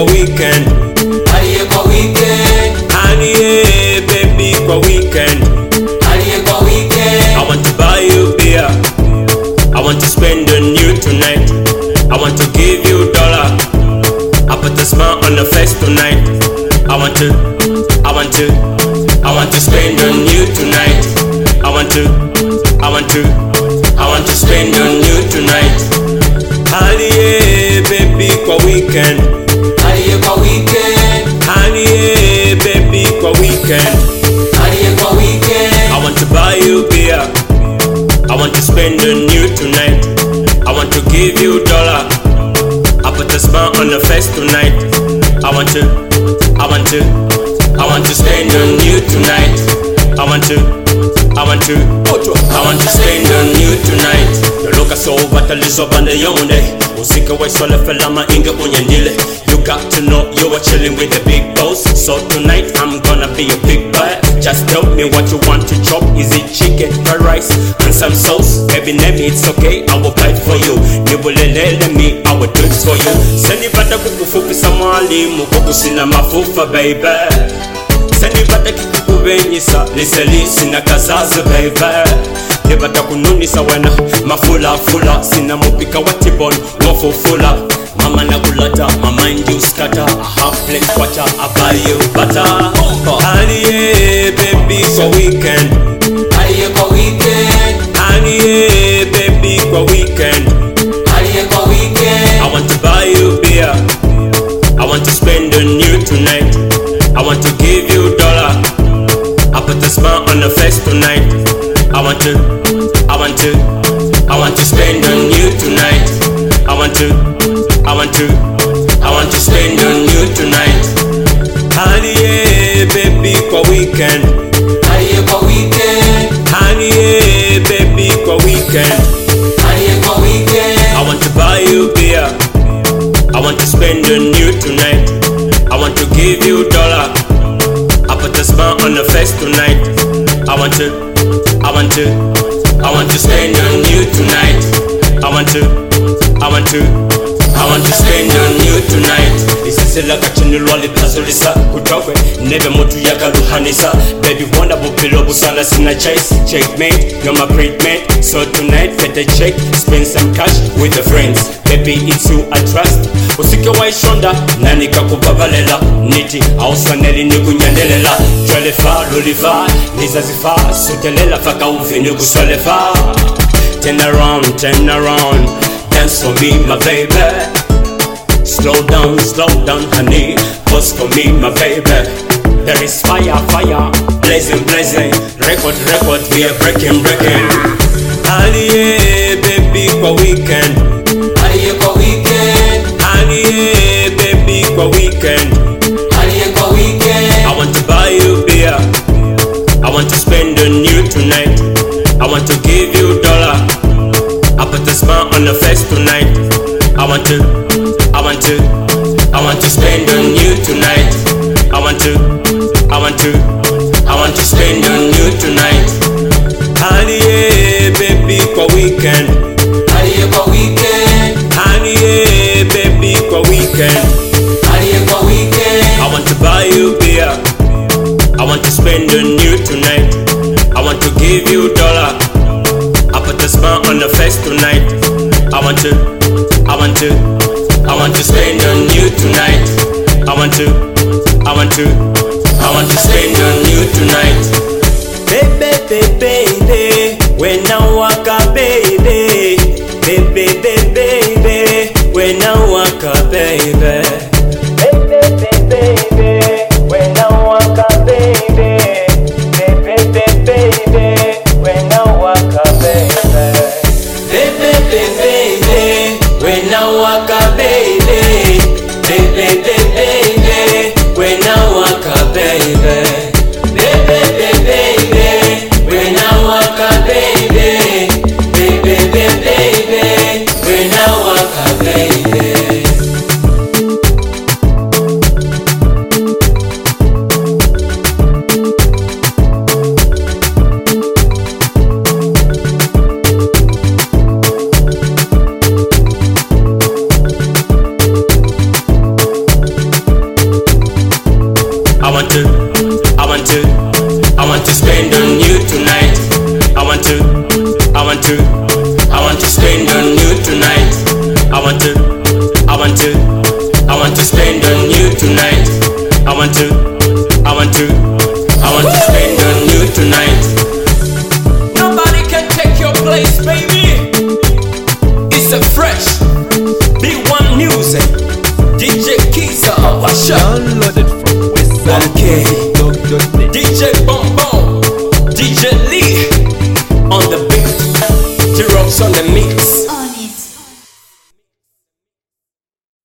kwa weekend. Aliye kwa weekend. Honey, baby kwa weekend. Aliye kwa weekend. I want to buy you beer. I want to spend on you tonight. I want to give you dollar. I put a smile on the face tonight. I want to spend on you tonight. I want to spend on you tonight. Honey, baby kwa weekend. Aliye kwa weekend. Honey, baby kwa weekend. Aliye kwa weekend. I want to buy you beer. I want to spend on you tonight. I want to give you dollar. I put a smile on the face tonight. I want to spend on you tonight. I want to spend on you tonight. Yoloka so batalizo bande yonde. Usika wa swala felama inga unyandile. You got to know you are chilling with the big boss. So tonight I'm gonna be a big boy. Just tell me what you want to chop. Is it chicken, fried rice, and some sauce? Baby, name me, it's okay, I will buy it for you. Nibulelele me, I will do it for you. Seni bata kukufupi samali, mukuku sina mafufa, baby. Seni bata kikukubenyisa, liseli sina kazazi, baby. Nibata kununisa wena, mafula fula, sina mupika watibon, wafufula. Mama na kulata, my mind you scatter. I have plenty quarter, I buy you butter. Honey, baby kwa weekend. Aliye kwa weekend. Honey, baby kwa weekend. Aliye kwa weekend. I want to buy you beer. I want to spend on you tonight. I want to give you dollar. I put a smile on the face tonight. I want to spend on you tonight. I want to spend on you tonight. Honey, baby kwa weekend. Aliye kwa weekend. Honey, baby kwa weekend. Aliye kwa weekend. I want to buy you beer. I want to spend on you tonight. I want to give you dollar. I put a smile on the face tonight. I want to spend on you tonight. I want to spend on you tonight. Isisela kachini lwali plazolisa kutoke nebe mutu yakaluhanisa. Baby wonder bupilo busana sina chase. Checkmate, you're my great mate. So tonight get a check, spend some cash with the friends. Baby it's you I trust. Usike waishonda nani kakubabalela. Niti ausaneli nikunyandelela. Jwelefa lulifa nizazifa sutelela faka uvi nikuswelefa. Turn around, dance for me, my baby. Slow down, honey. Pause for me, my baby. There is fire, blazing. Record, we are breaking. Honey, baby, kwa weekend. Aliye kwa weekend. Honey, baby, kwa weekend. Aliye kwa weekend. I want to buy you beer. I want to spend on you tonight. I want to give you dollar. I put a smile on the face tonight. I want to spend on you tonight. I want to spend on you tonight. Honey, baby kwa weekend. Aliye kwa weekend. Honey, baby kwa weekend. Aliye kwa weekend. I want to buy you beer. I want to spend on you tonight. I want to give you dollar. I put a smile on the face tonight. I want to spend on you tonight. I want to spend on you tonight. Baby, when I walk up, baby, when I walk up, baby. When I walk up, baby, when I walk up, baby. When I walk up, baby, when I walk up, baby. When I walk up, baby, when I walk up, baby. spend on you tonight. I want to spend on you tonight. Nobody can take your place, baby. It's a fresh B1 music. DJ Kiza, Washa. Downloaded from Okay. westside.net. DJ